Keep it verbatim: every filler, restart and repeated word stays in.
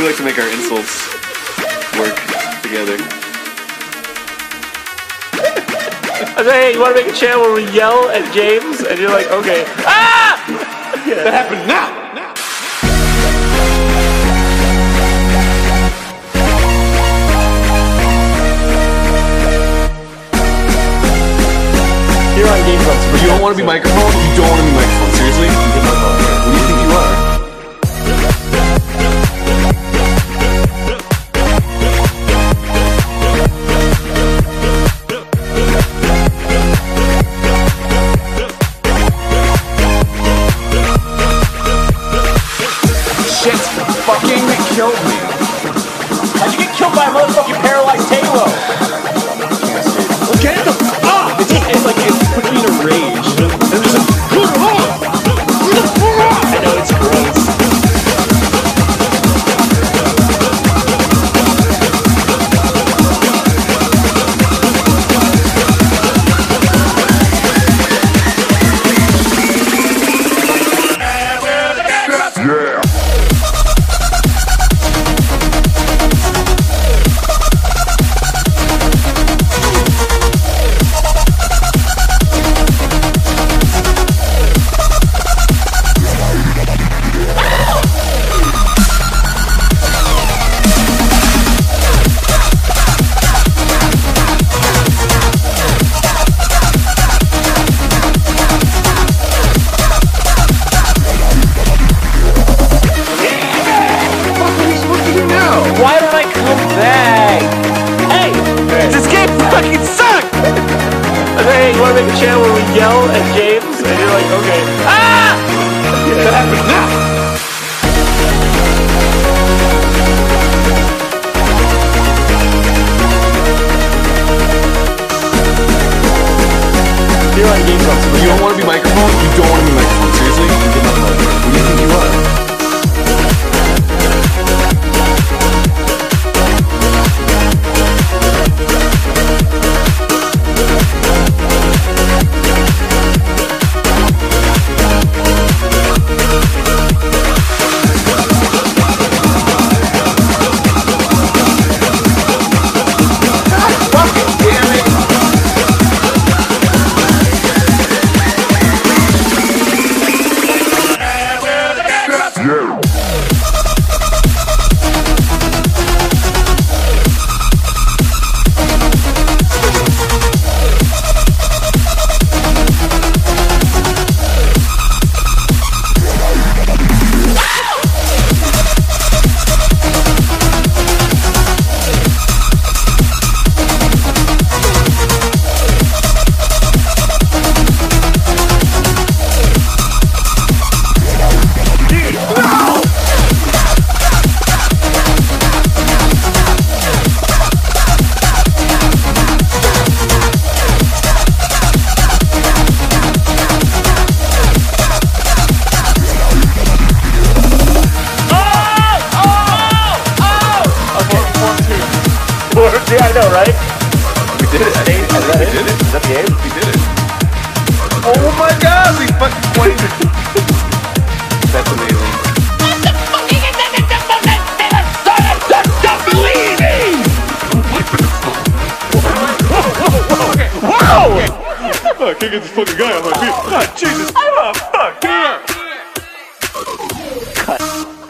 We like to make our insults work together. I say, hey, you want to make a channel where we yell at James? And you're like, okay. Ah! That happens now! Now! You're on Game Grumps. You don't want to be microphone? You don't want to be microphone. Seriously? Who do you think you are? Shit fucking killed me. How'd you get killed by a motherfucking paralyzed Halo? Get the fuck! It's, it's like it puts me in a rage. I'm just like, I know it's gross. Yeah. Why don't I come back? Hey! This game fucking sucks! I say, hey, you want to make a channel where we yell at James? And you're like, okay. Ah! That happens now! You're on Game Grumps. You don't want to be microphone? You don't want to be microphone. Seriously? Who do you think you are? Yeah. Yeah, I know, right? We did it. I think Is that we it? did it. Is that the game? We did it. Oh my god, we fucking pointed. That's amazing. Wow! I can't get this fucking guy on my feet. God, Jesus. Oh, fuck! Cut.